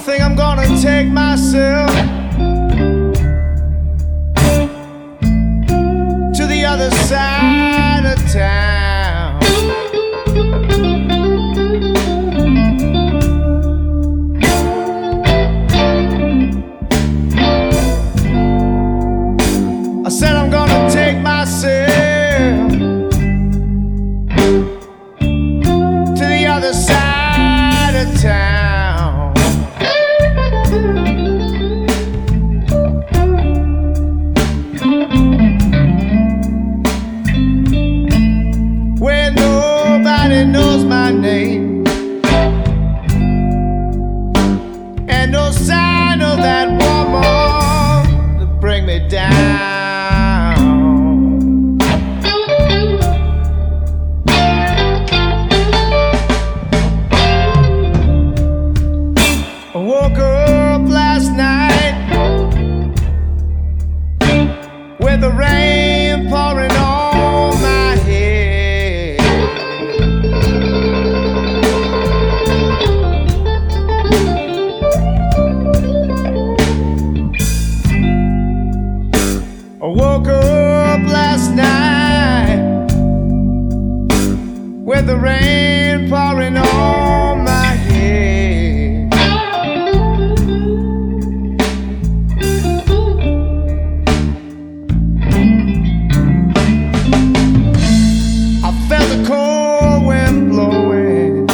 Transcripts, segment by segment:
think I'm gonna take myself to the other side of town. I said I'm gonna take myself to the other side of town. Where nobody knows my name and no sign of that woman to bring me down. I woke up last night with the rain pouring on my head. I woke up last night with the rain pouring on my head. I felt the cold wind blowing,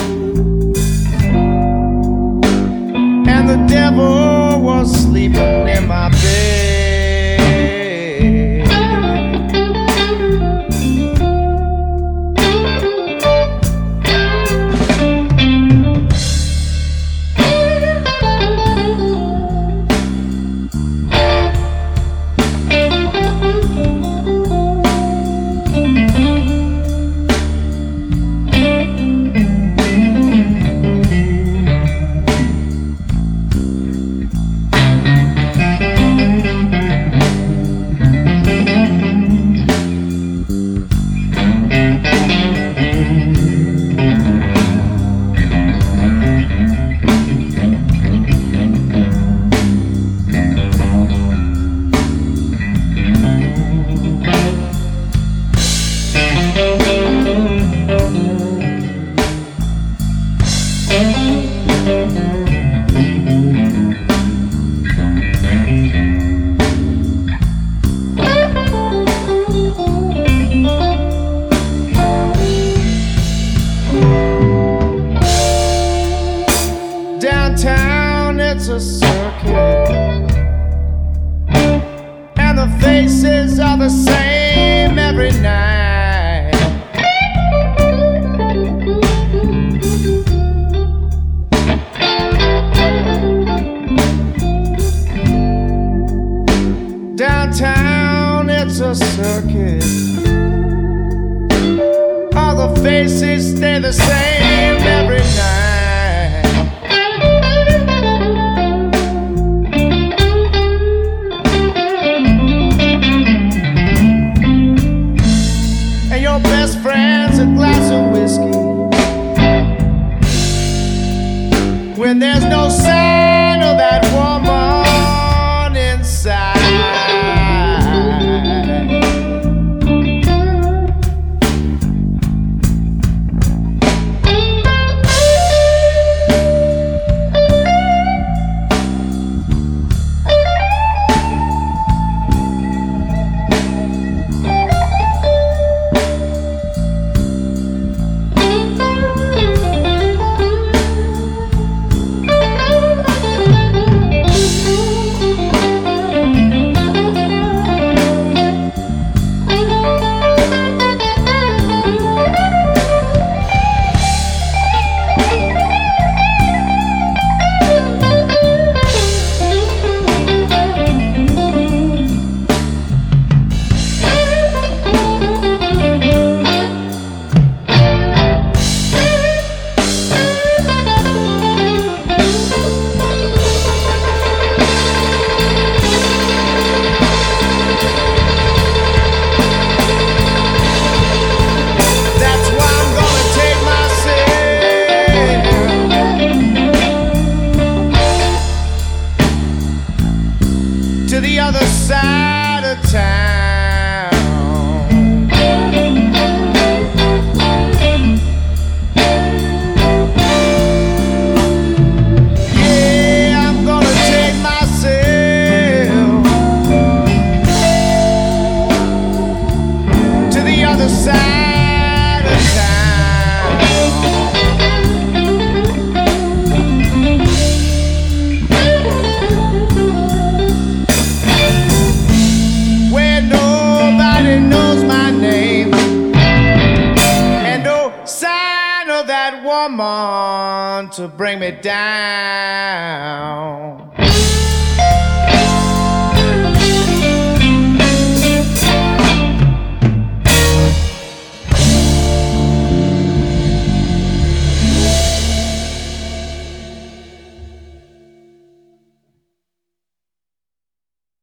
and the devil was sleeping in my bed. Downtown it's a circuit, and the faces are the same every night. Downtown it's a circuit, all the faces stay the same every night. And your best friend's a glass of whiskey when there's no sign of that woman inside. to bring me down.